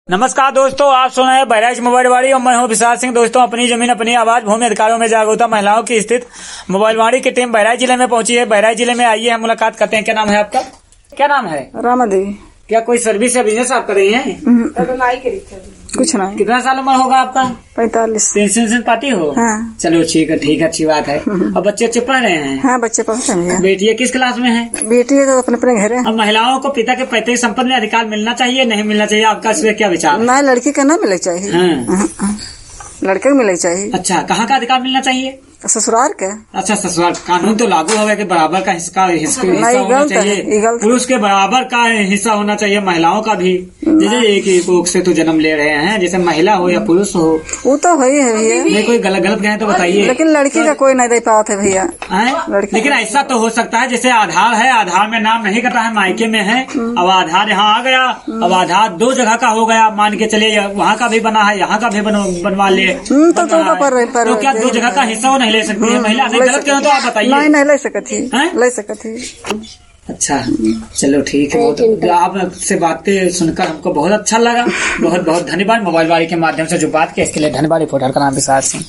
नमस्कार दोस्तों, आप सुन रहे हैं बहराइच मोबाइल वाड़ी और मैं हूं विशाल सिंह। दोस्तों, अपनी जमीन अपनी आवाज, भूमि अधिकारों में जागरूकता, महिलाओं की स्थिति। मोबाइल वाड़ी की टीम बहराइच जिले में पहुंची है। बहराइच जिले में आइए, हम मुलाकात करते हैं। क्या नाम है आपका? क्या नाम है? रामा देवी। क्या कोई सर्विस या बिजनेस आप कर रही हैं? कुछ नहीं। कितना साल उम्र होगा आपका? 45। पेंशन पाती हो? हाँ। चलो ठीक है, अच्छी बात है। और बच्चे अच्छे पढ़ रहे हैं? हाँ, बच्चे पढ़ रहे हैं। बेटी है किस क्लास में है? बेटी है तो अपने अपने घर है। अब महिलाओं को पिता के पैतृक संपत्ति में अधिकार मिलना चाहिए, नहीं मिलना चाहिए, आपका इस पर क्या विचार है? ना, लड़की का ना मिलना चाहिए। हाँ। लड़के को मिलना चाहिए। अच्छा, कहाँ का अधिकार मिलना चाहिए? ससुराल का। अच्छा, ससुराल कानून तो लागू होगा कि बराबर का हिस्सा होना चाहिए। पुरुष के बराबर का हिस्सा होना चाहिए, महिलाओं का भी। जैसे एक ही कोख से तो जन्म ले रहे हैं, जैसे महिला हो या पुरुष हो। वो तो वही है भैया। नहीं, कोई गलत कहें तो बताइए। लेकिन लड़की का कोई नहीं दे पाता है भैया। लेकिन ऐसा तो हो सकता है, जैसे आधार है, आधार में नाम नहीं करता है, मायके में है, अब आधार यहाँ आ गया, अब आधार 2 जगह का हो गया, मान के चलिए वहाँ का भी बना है, यहाँ का भी बनवा ले, तो क्या 2 जगह का हिस्सा वो नहीं ले सकती है महिला? नहीं, गलत कहो तो आप बताइए। नहीं ले सकती। अच्छा, चलो ठीक है। तो आपसे बातें सुनकर हमको बहुत अच्छा लगा। बहुत बहुत धन्यवाद। मोबाइल वाड़ी के माध्यम से जो बात की इसके लिए धन्यवाद। रिपोर्टर का नाम विशाल सिंह।